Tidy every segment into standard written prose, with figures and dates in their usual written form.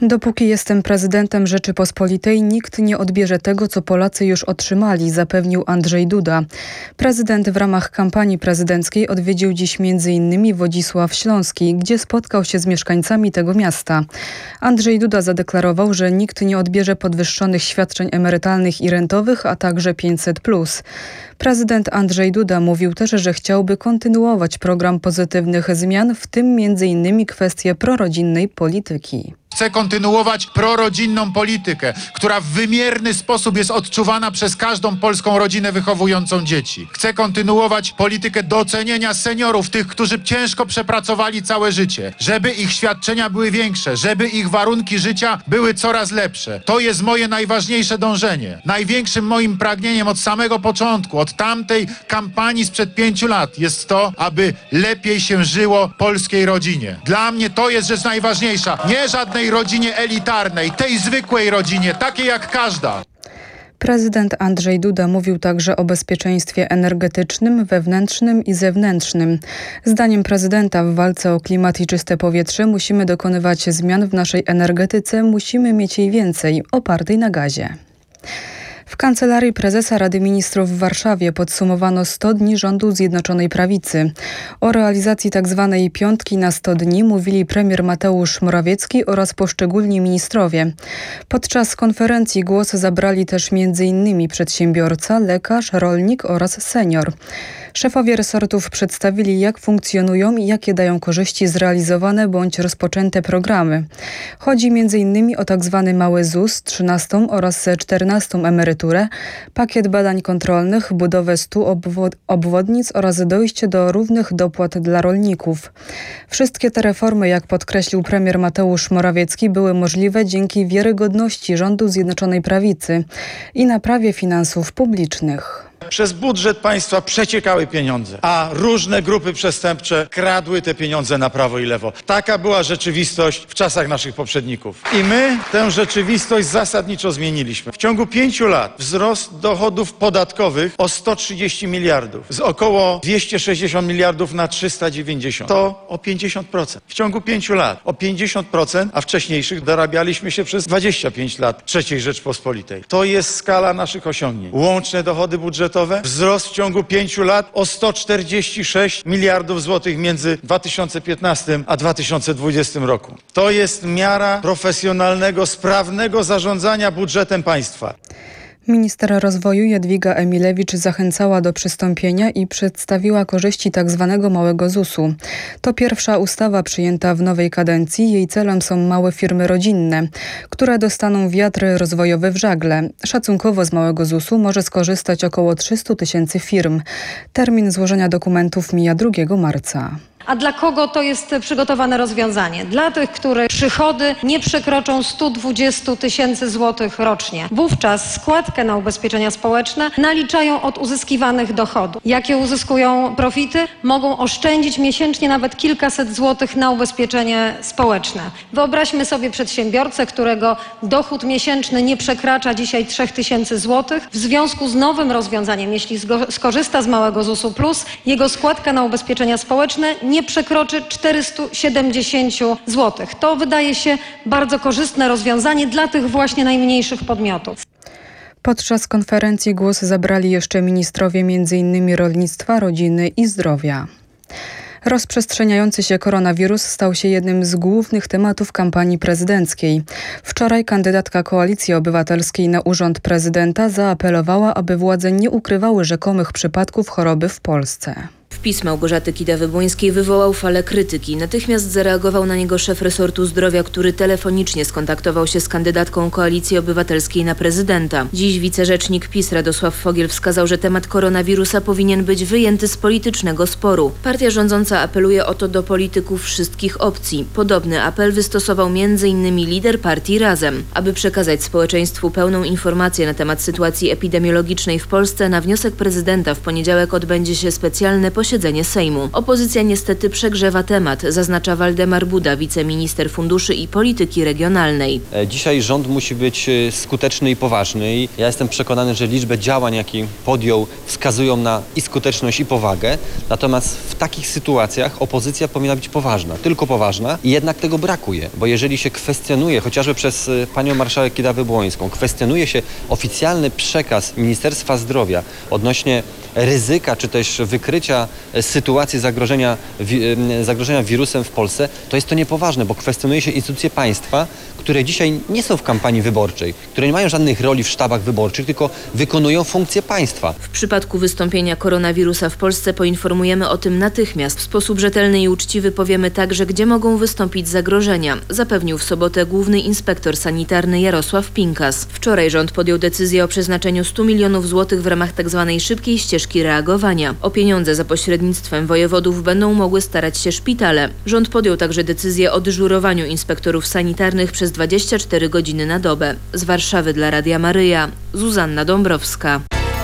Dopóki jestem prezydentem Rzeczypospolitej, nikt nie odbierze tego, co Polacy już otrzymali, zapewnił Andrzej Duda. Prezydent w ramach kampanii prezydenckiej odwiedził dziś m.in. Wodzisław Śląski, gdzie spotkał się z mieszkańcami tego miasta. Andrzej Duda zadeklarował, że nikt nie odbierze podwyższonych świadczeń emerytalnych i rentowych, a także 500+. Prezydent Andrzej Duda mówił też, że chciałby kontynuować program pozytywnych zmian, w tym m.in. kwestię prorodzinnej polityki. Chcę kontynuować prorodzinną politykę, która w wymierny sposób jest odczuwana przez każdą polską rodzinę wychowującą dzieci. Chcę kontynuować politykę docenienia seniorów, tych, którzy ciężko przepracowali całe życie, żeby ich świadczenia były większe, żeby ich warunki życia były coraz lepsze. To jest moje najważniejsze dążenie. Największym moim pragnieniem od samego początku, od tamtej kampanii sprzed 5 lat jest to, aby lepiej się żyło polskiej rodzinie. Dla mnie to jest rzecz najważniejsza. Nie żadnej rodzinie elitarnej, tej zwykłej rodzinie, takiej jak każda. Prezydent Andrzej Duda mówił także o bezpieczeństwie energetycznym, wewnętrznym i zewnętrznym. Zdaniem prezydenta w walce o klimat i czyste powietrze musimy dokonywać zmian w naszej energetyce, musimy mieć jej więcej, opartej na gazie. W Kancelarii Prezesa Rady Ministrów w Warszawie podsumowano 100 dni rządu Zjednoczonej Prawicy. O realizacji tzw. piątki na 100 dni mówili premier Mateusz Morawiecki oraz poszczególni ministrowie. Podczas konferencji głos zabrali też m.in. przedsiębiorca, lekarz, rolnik oraz senior. Szefowie resortów przedstawili, jak funkcjonują i jakie dają korzyści zrealizowane bądź rozpoczęte programy. Chodzi m.in. o tzw. mały ZUS, 13. oraz 14. emeryturę, pakiet badań kontrolnych, budowę 100 obwodnic oraz dojście do równych dopłat dla rolników. Wszystkie te reformy, jak podkreślił premier Mateusz Morawiecki, były możliwe dzięki wiarygodności rządu Zjednoczonej Prawicy i naprawie finansów publicznych. Przez budżet państwa przeciekały pieniądze, a różne grupy przestępcze kradły te pieniądze na prawo i lewo. Taka była rzeczywistość w czasach naszych poprzedników. I my tę rzeczywistość zasadniczo zmieniliśmy. W ciągu 5 lat wzrost dochodów podatkowych o 130 miliardów. Z około 260 miliardów na 390. To o 50%. W ciągu 5 lat o 50%, a wcześniejszych dorabialiśmy się przez 25 lat III Rzeczpospolitej. To jest skala naszych osiągnięć. Łączne dochody budżetowe, wzrost w ciągu 5 lat o 146 miliardów złotych między 2015 a 2020 roku. To jest miara profesjonalnego, sprawnego zarządzania budżetem państwa. Minister rozwoju Jadwiga Emilewicz zachęcała do przystąpienia i przedstawiła korzyści tzw. małego ZUS-u. To pierwsza ustawa przyjęta w nowej kadencji. Jej celem są małe firmy rodzinne, które dostaną wiatr rozwojowy w żagle. Szacunkowo z małego ZUS-u może skorzystać około 300 000 firm. Termin złożenia dokumentów mija 2 marca. A dla kogo to jest przygotowane rozwiązanie? Dla tych, których przychody nie przekroczą 120 000 złotych rocznie. Wówczas składkę na ubezpieczenia społeczne naliczają od uzyskiwanych dochodów. Jakie uzyskują profity? Mogą oszczędzić miesięcznie nawet kilkaset złotych na ubezpieczenie społeczne. Wyobraźmy sobie przedsiębiorcę, którego dochód miesięczny nie przekracza dzisiaj 3000 złotych. W związku z nowym rozwiązaniem, jeśli skorzysta z małego ZUS-u plus, jego składka na ubezpieczenia społeczne nie przekroczy 470 zł. To wydaje się bardzo korzystne rozwiązanie dla tych właśnie najmniejszych podmiotów. Podczas konferencji głos zabrali jeszcze ministrowie m.in. rolnictwa, rodziny i zdrowia. Rozprzestrzeniający się koronawirus stał się jednym z głównych tematów kampanii prezydenckiej. Wczoraj kandydatka Koalicji Obywatelskiej na urząd prezydenta zaapelowała, aby władze nie ukrywały rzekomych przypadków choroby w Polsce. Wpis Małgorzaty Kidawy-Błońskiej wywołał falę krytyki. Natychmiast zareagował na niego szef resortu zdrowia, który telefonicznie skontaktował się z kandydatką Koalicji Obywatelskiej na prezydenta. Dziś wicerzecznik PiS Radosław Fogiel wskazał, że temat koronawirusa powinien być wyjęty z politycznego sporu. Partia rządząca apeluje o to do polityków wszystkich opcji. Podobny apel wystosował m.in. lider partii Razem. Aby przekazać społeczeństwu pełną informację na temat sytuacji epidemiologicznej w Polsce, na wniosek prezydenta w poniedziałek odbędzie się specjalne posiedzenie posiedzenie Sejmu. Opozycja niestety przegrzewa temat, zaznacza Waldemar Buda, wiceminister funduszy i polityki regionalnej. Dzisiaj rząd musi być skuteczny i poważny. I ja jestem przekonany, że liczbę działań, jakie podjął, wskazują na i skuteczność, i powagę. Natomiast w takich sytuacjach opozycja powinna być poważna, tylko poważna, i jednak tego brakuje. Bo jeżeli się kwestionuje, chociażby przez panią marszałek Kidawę-Błońską, kwestionuje się oficjalny przekaz Ministerstwa Zdrowia odnośnie ryzyka, czy też wykrycia sytuacji zagrożenia wirusem w Polsce, to jest to niepoważne, bo kwestionuje się instytucje państwa, które dzisiaj nie są w kampanii wyborczej, które nie mają żadnych roli w sztabach wyborczych, tylko wykonują funkcje państwa. W przypadku wystąpienia koronawirusa w Polsce poinformujemy o tym natychmiast. W sposób rzetelny i uczciwy powiemy także, gdzie mogą wystąpić zagrożenia, zapewnił w sobotę główny inspektor sanitarny Jarosław Pinkas. Wczoraj rząd podjął decyzję o przeznaczeniu 100 milionów złotych w ramach tzw. szybkiej ścieżki reagowania. O pieniądze za pośrednictwem wojewodów będą mogły starać się szpitale. Rząd podjął także decyzję o dyżurowaniu inspektorów sanitarnych przez 24 godziny na dobę. Z Warszawy dla Radia Maryja, Zuzanna Dąbrowska.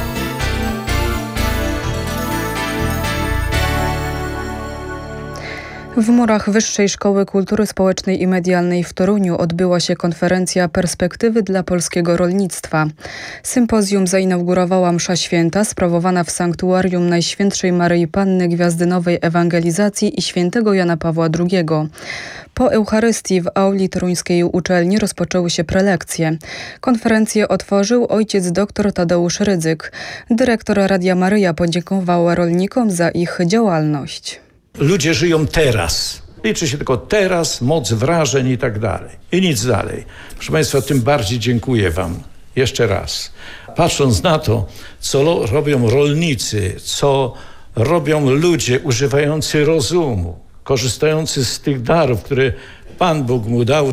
W murach Wyższej Szkoły Kultury Społecznej i Medialnej w Toruniu odbyła się konferencja Perspektywy dla polskiego rolnictwa. Sympozjum zainaugurowała msza święta sprawowana w sanktuarium Najświętszej Maryi Panny Gwiazdynowej Ewangelizacji i świętego Jana Pawła II. Po Eucharystii w auli toruńskiej uczelni rozpoczęły się prelekcje. Konferencję otworzył ojciec dr Tadeusz Rydzyk. Dyrektor Radia Maryja podziękowała rolnikom za ich działalność. Ludzie żyją teraz. Liczy się tylko teraz, moc wrażeń i tak dalej. I nic dalej. Proszę Państwa, tym bardziej dziękuję Wam jeszcze raz. Patrząc na to, co robią rolnicy, co robią ludzie używający rozumu, korzystający z tych darów, które Pan Bóg mu dał.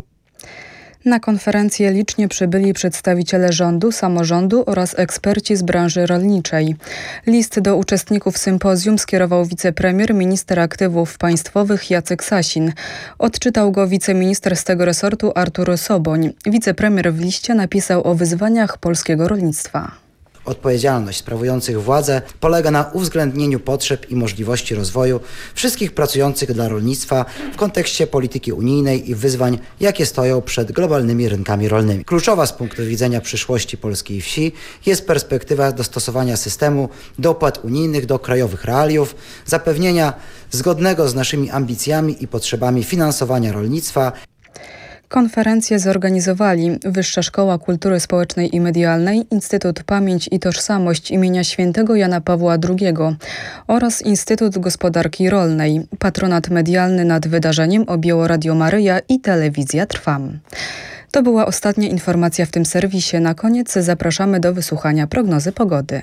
Na konferencję licznie przybyli przedstawiciele rządu, samorządu oraz eksperci z branży rolniczej. List do uczestników sympozjum skierował wicepremier, minister aktywów państwowych Jacek Sasin. Odczytał go wiceminister z tego resortu Artur Soboń. Wicepremier w liście napisał o wyzwaniach polskiego rolnictwa. Odpowiedzialność sprawujących władzę polega na uwzględnieniu potrzeb i możliwości rozwoju wszystkich pracujących dla rolnictwa w kontekście polityki unijnej i wyzwań, jakie stoją przed globalnymi rynkami rolnymi. Kluczowa z punktu widzenia przyszłości polskiej wsi jest perspektywa dostosowania systemu dopłat unijnych do krajowych realiów, zapewnienia zgodnego z naszymi ambicjami i potrzebami finansowania rolnictwa. Konferencję zorganizowali Wyższa Szkoła Kultury Społecznej i Medialnej, Instytut Pamięć i Tożsamość imienia świętego Jana Pawła II oraz Instytut Gospodarki Rolnej. Patronat medialny nad wydarzeniem objęło Radio Maryja i Telewizja Trwam. To była ostatnia informacja w tym serwisie. Na koniec zapraszamy do wysłuchania prognozy pogody.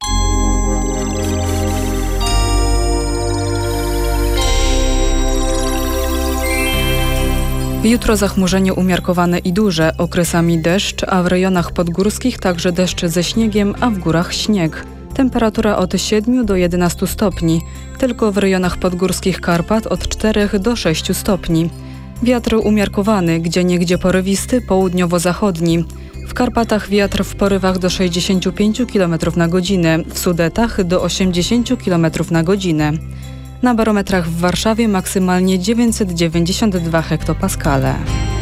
Jutro zachmurzenie umiarkowane i duże, okresami deszcz, a w rejonach podgórskich także deszcz ze śniegiem, a w górach śnieg. Temperatura od 7 do 11 stopni, tylko w rejonach podgórskich Karpat od 4 do 6 stopni. Wiatr umiarkowany, gdzieniegdzie porywisty, południowo-zachodni. W Karpatach wiatr w porywach do 65 km na godzinę, w Sudetach do 80 km na godzinę. Na barometrach w Warszawie maksymalnie 992 hektopaskale.